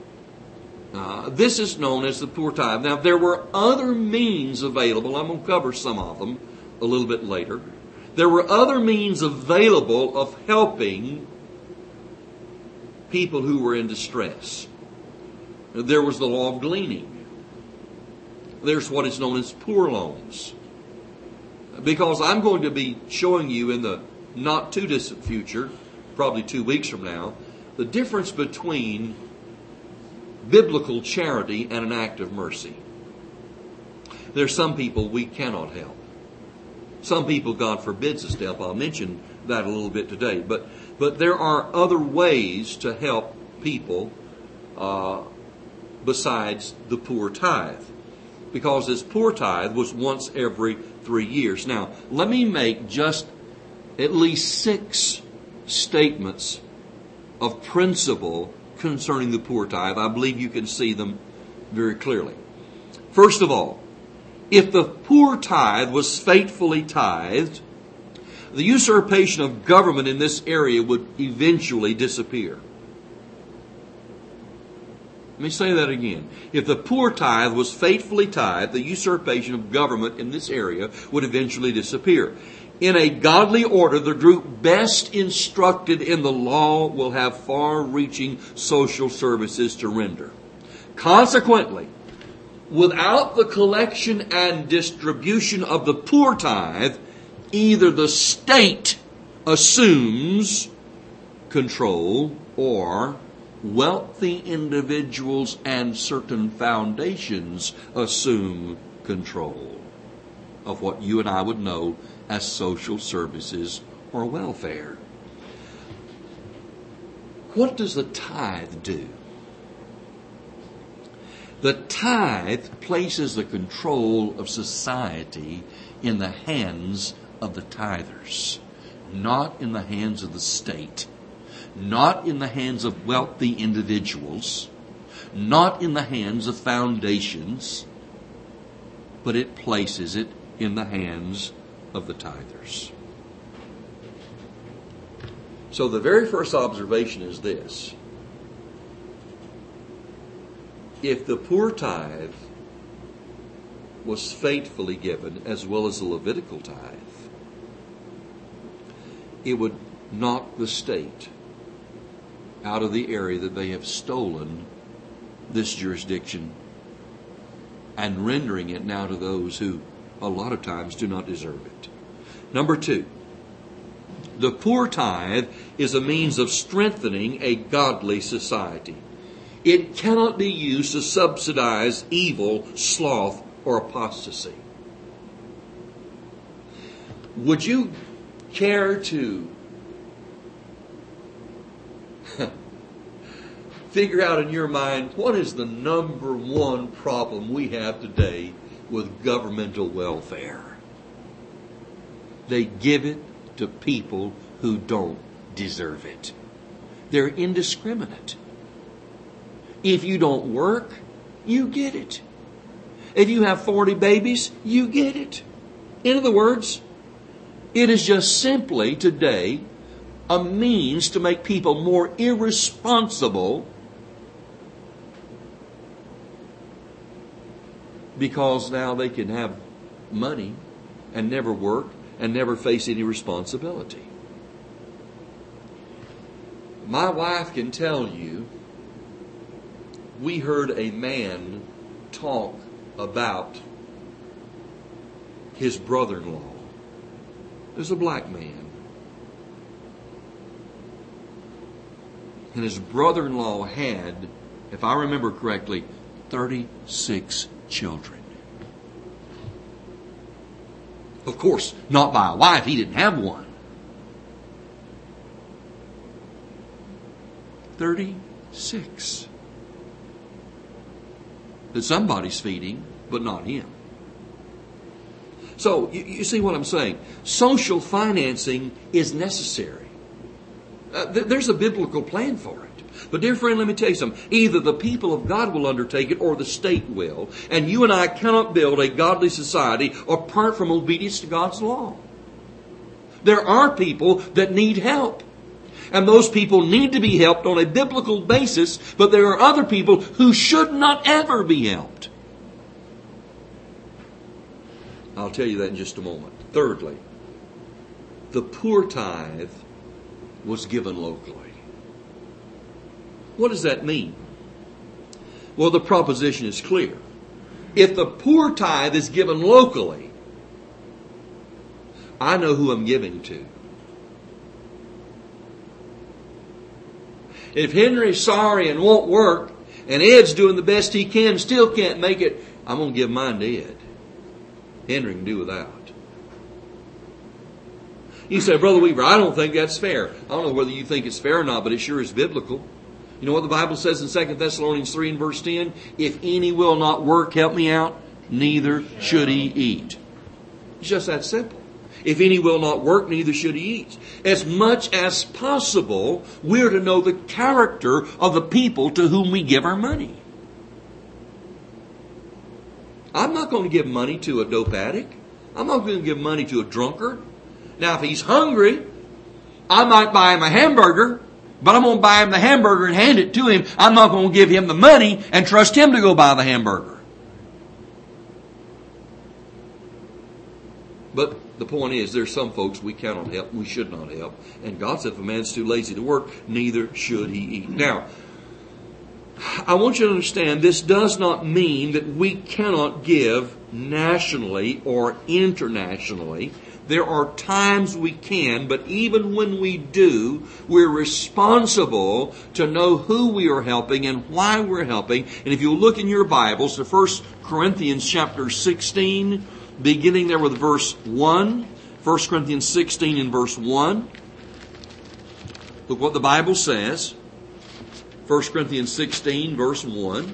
is known as the poor tithe. Now, there were other means available. I'm going to cover some of them a little bit later. There were other means available of helping people who were in distress. There was the law of gleaning. There's what is known as poor loans. Because I'm going to be showing you in the not too distant future, probably 2 weeks from now, the difference between biblical charity and an act of mercy. There's some people we cannot help. Some people God forbids us to help. I'll mention that a little bit today. But there are other ways to help people besides the poor tithe. Because this poor tithe was once every 3 years. Now, let me make just at least 6 statements of principle concerning the poor tithe. I believe you can see them very clearly. First of all, if the poor tithe was faithfully tithed, the usurpation of government in this area would eventually disappear. Let me say that again. If the poor tithe was faithfully tithed, the usurpation of government in this area would eventually disappear. In a godly order, the group best instructed in the law will have far-reaching social services to render. Consequently, without the collection and distribution of the poor tithe, either the state assumes control or wealthy individuals and certain foundations assume control of what you and I would know as social services or welfare. What does the tithe do? The tithe places the control of society in the hands of the tithers, not in the hands of the state, not in the hands of wealthy individuals, not in the hands of foundations, but it places it in the hands of the tithers. So the very first observation is this. If the poor tithe was faithfully given, as well as the Levitical tithe, it would knock the state out of the area that they have stolen this jurisdiction and rendering it now to those who a lot of times do not deserve it. Number two, the poor tithe is a means of strengthening a godly society. It cannot be used to subsidize evil, sloth, or apostasy. Would you care to figure out in your mind what is the number one problem we have today with governmental welfare? They give it to people who don't deserve it. They're indiscriminate. If you don't work, you get it. If you have 40 babies, you get it. In other words, it is just simply today a means to make people more irresponsible because now they can have money and never work and never face any responsibility. My wife can tell you, we heard a man talk about his brother-in-law. There's a black man. And his brother-in-law had, if I remember correctly, 36 children. Of course, not by a wife. He didn't have one. 36. That somebody's feeding, but not him. So, you see what I'm saying? Social financing is necessary. There's a biblical plan for it. But dear friend, let me tell you something. Either the people of God will undertake it or the state will. And you and I cannot build a godly society apart from obedience to God's law. There are people that need help. And those people need to be helped on a biblical basis, but there are other people who should not ever be helped. I'll tell you that in just a moment. Thirdly, the poor tithe was given locally. What does that mean? Well, the proposition is clear. If the poor tithe is given locally, I know who I'm giving to. If Henry's sorry and won't work, and Ed's doing the best he can, still can't make it, I'm going to give mine to Ed. Henry can do without. You say, Brother Weaver, I don't think that's fair. I don't know whether you think it's fair or not, but it sure is biblical. You know what the Bible says in 2 Thessalonians 3 and verse 10? If any will not work, help me out, neither should he eat. It's just that simple. If any will not work, neither should he eat. As much as possible, we're to know the character of the people to whom we give our money. I'm not going to give money to a dope addict. I'm not going to give money to a drunkard. Now, if he's hungry, I might buy him a hamburger, but I'm going to buy him the hamburger and hand it to him. I'm not going to give him the money and trust him to go buy the hamburger. But the point is, there's some folks we cannot help, we should not help. And God said if a man's too lazy to work, neither should he eat. Now, I want you to understand, this does not mean that we cannot give nationally or internationally. There are times we can, but even when we do, we're responsible to know who we are helping and why we're helping. And if you look in your Bibles to 1 Corinthians chapter 16, beginning there with verse 1, 1 Corinthians 16 and verse 1. Look what the Bible says. 1 Corinthians 16, verse 1.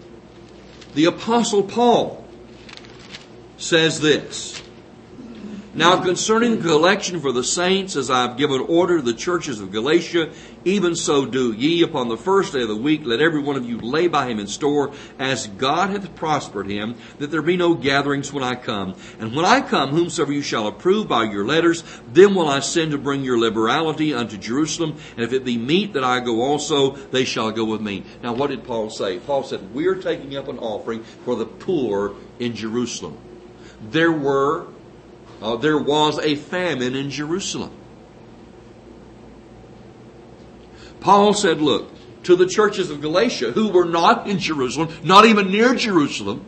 The Apostle Paul says this: Now concerning the collection for the saints, as I have given order to the churches of Galatia, even so do ye. Upon the first day of the week, let every one of you lay by him in store, as God hath prospered him, that there be no gatherings when I come. And when I come, whomsoever you shall approve by your letters, then will I send to bring your liberality unto Jerusalem. And if it be meet that I go also, they shall go with me. Now what did Paul say? Paul said, we are taking up an offering for the poor in Jerusalem. There was a famine in Jerusalem. Paul said, look, to the churches of Galatia, who were not in Jerusalem, not even near Jerusalem,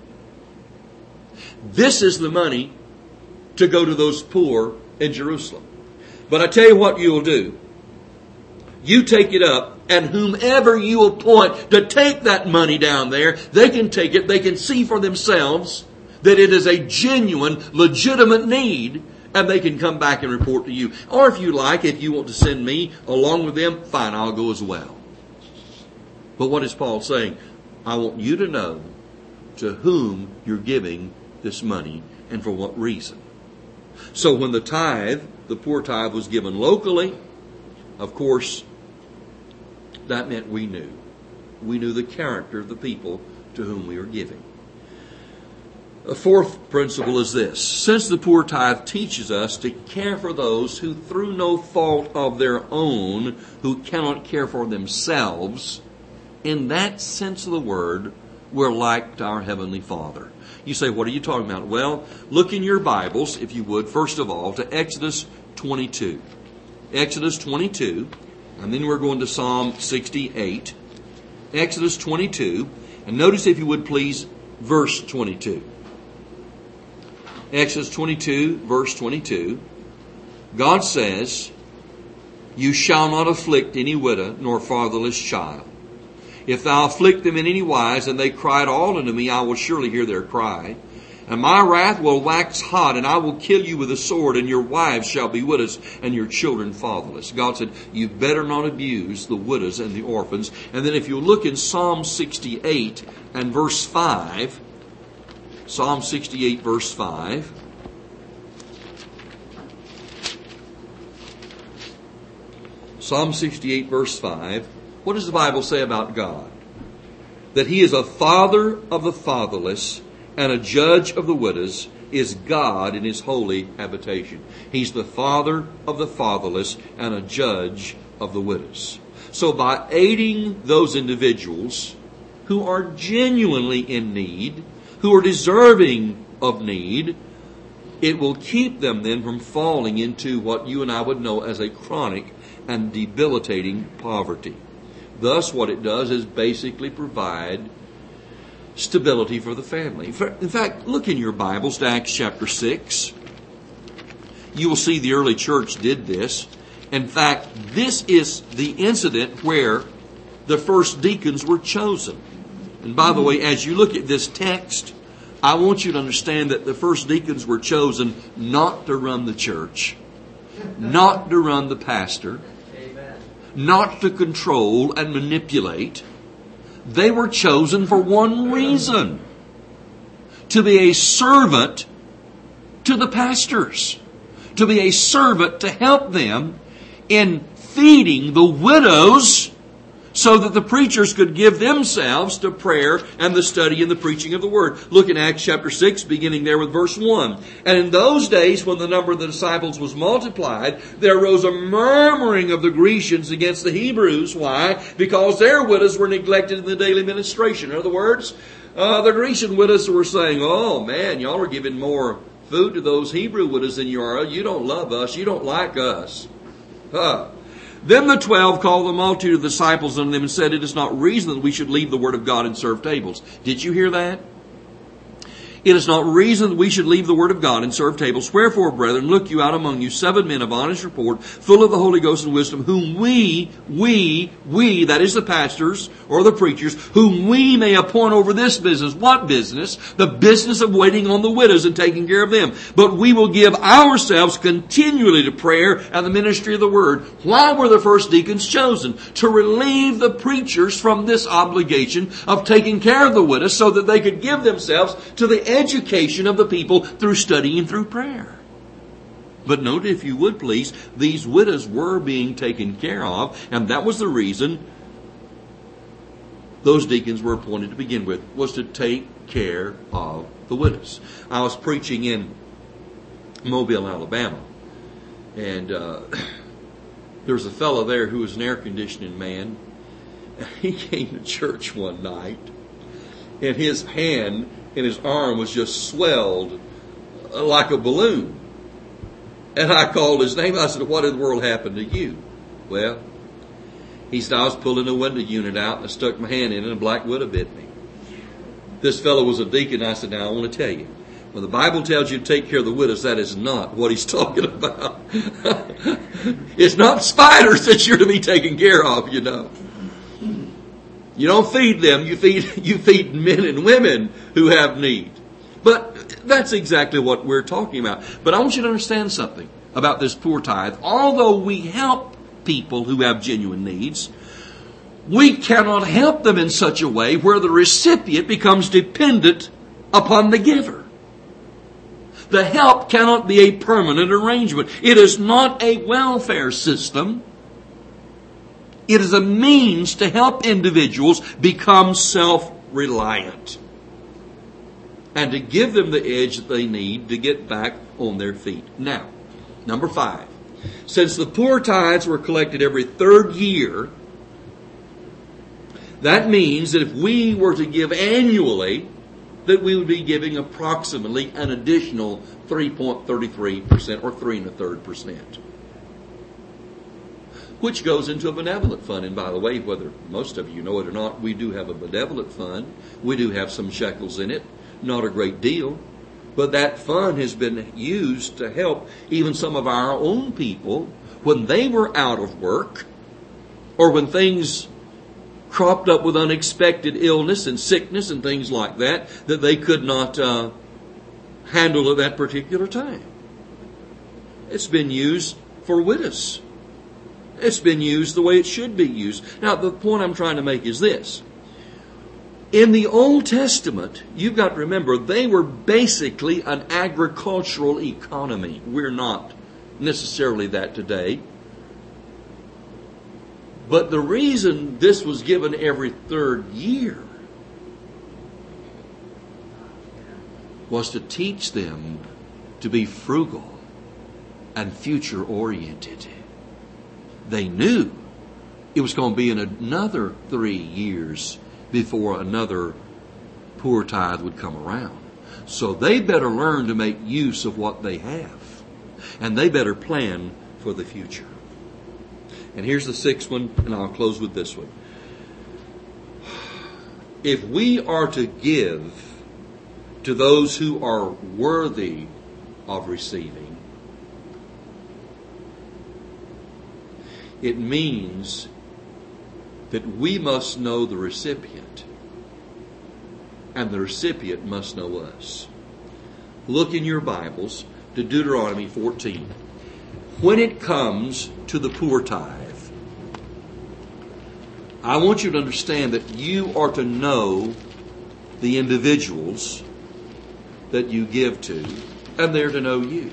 this is the money to go to those poor in Jerusalem. But I tell you what you'll do. You take it up, and whomever you appoint to take that money down there, they can take it, they can see for themselves that it is a genuine, legitimate need, and they can come back and report to you. Or if you like, if you want to send me along with them, fine, I'll go as well. But what is Paul saying? I want you to know to whom you're giving this money and for what reason. So when the tithe, the poor tithe, was given locally, of course, that meant we knew. We knew the character of the people to whom we were giving. A fourth principle is this. Since the poor tithe teaches us to care for those who through no fault of their own, who cannot care for themselves, in that sense of the word, we're like our Heavenly Father. You say, what are you talking about? Well, look in your Bibles, if you would, first of all, to Exodus 22. Exodus 22, and then we're going to Psalm 68. Exodus 22, and notice, if you would please, verse 22. Exodus 22, verse 22. God says, you shall not afflict any widow nor fatherless child. If thou afflict them in any wise, and they cry at all unto me, I will surely hear their cry. And my wrath will wax hot, and I will kill you with a sword, and your wives shall be widows, and your children fatherless. God said, you better not abuse the widows and the orphans. And then if you look in Psalm 68 and verse 5, Psalm 68 verse 5, Psalm 68 verse 5, what does the Bible say about God? That He is a father of the fatherless and a judge of the widows, is God in His holy habitation. He's the father of the fatherless and a judge of the widows. So by aiding those individuals who are genuinely in need, who are deserving of need, it will keep them then from falling into what you and I would know as a chronic and debilitating poverty. Thus, what it does is basically provide stability for the family. In fact, look in your Bibles to Acts chapter 6. You will see the early church did this. In fact, this is the incident where the first deacons were chosen. And by the way, as you look at this text, I want you to understand that the first deacons were chosen not to run the church, not to run the pastor, not to control and manipulate. They were chosen for one reason: to be a servant to the pastors, to be a servant to help them in feeding the widows, so that the preachers could give themselves to prayer and the study and the preaching of the Word. Look in Acts chapter 6, beginning there with verse 1. And in those days, when the number of the disciples was multiplied, there arose a murmuring of the Grecians against the Hebrews. Why? Because their widows were neglected in the daily ministration. In other words, the Grecian widows were saying, oh man, y'all are giving more food to those Hebrew widows than you are. You don't love us. You don't like us. Then the 12 called the multitude of the disciples unto them and said, it is not reason that we should leave the word of God and serve tables. Did you hear that? It is not reason that we should leave the word of God and serve tables. Wherefore, brethren, look you out among you 7 men of honest report, full of the Holy Ghost and wisdom, whom we, that is the pastors or the preachers, whom we may appoint over this business. What business? The business of waiting on the widows and taking care of them. But we will give ourselves continually to prayer and the ministry of the word. Why were the first deacons chosen? To relieve the preachers from this obligation of taking care of the widows, so that they could give themselves to the education of the people through study and through prayer. But note, if you would please, these widows were being taken care of, and that was the reason those deacons were appointed to begin with, was to take care of the widows. I was preaching in Mobile, Alabama, and there was a fellow there who was an air conditioning man. He came to church one night, and his hand and his arm was just swelled like a balloon. And I called his name. I said, "What in the world happened to you?" Well, he said, "I was pulling a window unit out and I stuck my hand in it and a black widow bit me." This fellow was a deacon. I said, "Now I want to tell you, when the Bible tells you to take care of the widows, that is not what he's talking about. It's not spiders that you're to be taken care of, you know. You don't feed them. You feed men and women who have need." But that's exactly what we're talking about. But I want you to understand something about this poor tithe. Although we help people who have genuine needs, we cannot help them in such a way where the recipient becomes dependent upon the giver. The help cannot be a permanent arrangement. It is not a welfare system. It is a means to help individuals become self-reliant and to give them the edge that they need to get back on their feet. Now, number 5. Since the poor tithes were collected every 3rd year, that means that if we were to give annually, that we would be giving approximately an additional 3.33% or 3 1/3%. Which goes into a benevolent fund. And by the way, whether most of you know it or not, we do have a benevolent fund. We do have some shekels in it. Not a great deal. But that fund has been used to help even some of our own people when they were out of work or when things cropped up with unexpected illness and sickness and things like that they could not handle at that particular time. It's been used for widows. It's been used the way it should be used. Now, the point I'm trying to make is this. In the Old Testament, you've got to remember, they were basically an agricultural economy. We're not necessarily that today. But the reason this was given every 3rd year was to teach them to be frugal and future-oriented. They knew it was going to be in another 3 years before another poor tithe would come around. So they better learn to make use of what they have. And they better plan for the future. And here's the 6th one, and I'll close with this one. If we are to give to those who are worthy of receiving, it means that we must know the recipient, and the recipient must know us. Look in your Bibles to Deuteronomy 14. When it comes to the poor tithe, I want you to understand that you are to know the individuals that you give to, and they're to know you.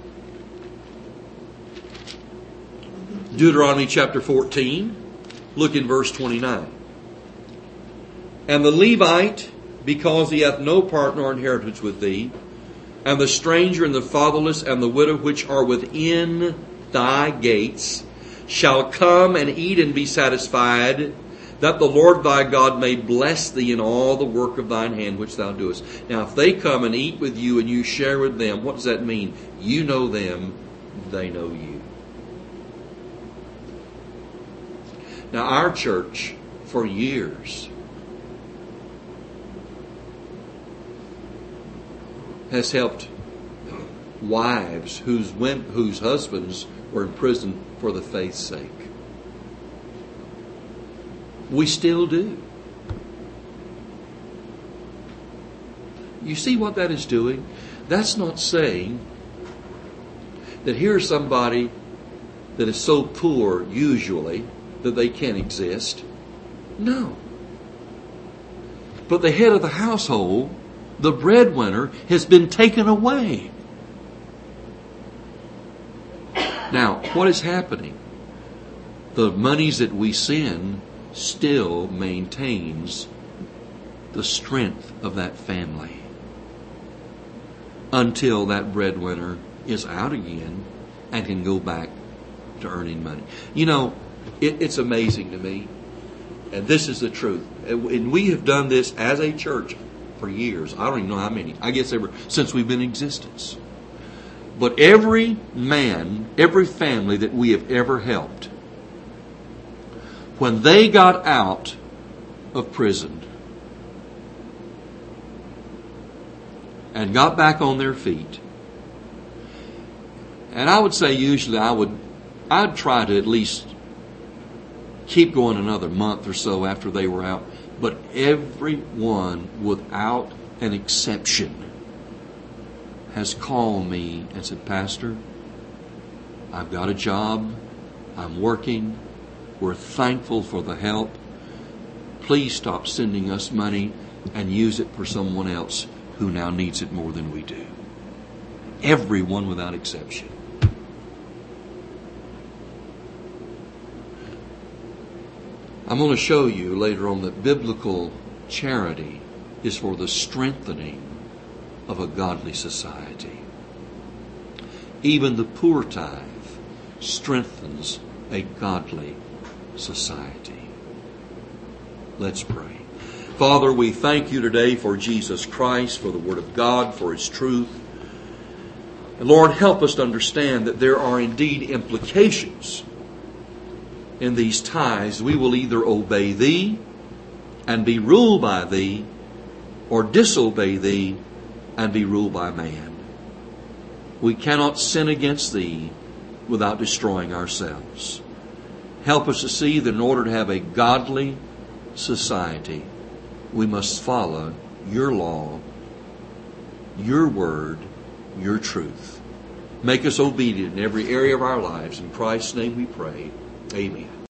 Deuteronomy chapter 14, look in verse 29. And the Levite, because he hath no part nor inheritance with thee, and the stranger and the fatherless and the widow which are within thy gates, shall come and eat and be satisfied, that the Lord thy God may bless thee in all the work of thine hand which thou doest. Now, if they come and eat with you and you share with them, what does that mean? You know them, they know you. Now, our church, for years, has helped wives whose husbands were in prison for the faith's sake. We still do. You see what that is doing? That's not saying that here's somebody that is so poor, usually, that they can't exist. No. But the head of the household, the breadwinner, has been taken away. Now, what is happening? The monies that we send still maintains the strength of that family until that breadwinner is out again and can go back to earning money. You know, it's amazing to me, and this is the truth. And we have done this as a church for years. I don't even know how many. I guess ever since we've been in existence. But every man, every family that we have ever helped, when they got out of prison and got back on their feet, and I would say usually I'd try to at least keep going another month or so after they were out, but everyone without an exception has called me and said, Pastor, I've got a job, I'm working, we're thankful for the help. Please stop sending us money and use it for someone else who now needs it more than we do. Everyone without exception. I'm going to show you later on that biblical charity is for the strengthening of a godly society. Even the poor tithe strengthens a godly society. Let's pray. Father, we thank you today for Jesus Christ, for the Word of God, for His truth. And Lord, help us to understand that there are indeed implications in these tithes. We will either obey Thee and be ruled by Thee, or disobey Thee and be ruled by man. We cannot sin against Thee without destroying ourselves. Help us to see that in order to have a godly society, we must follow Your law, Your word, Your truth. Make us obedient in every area of our lives. In Christ's name we pray. Amen.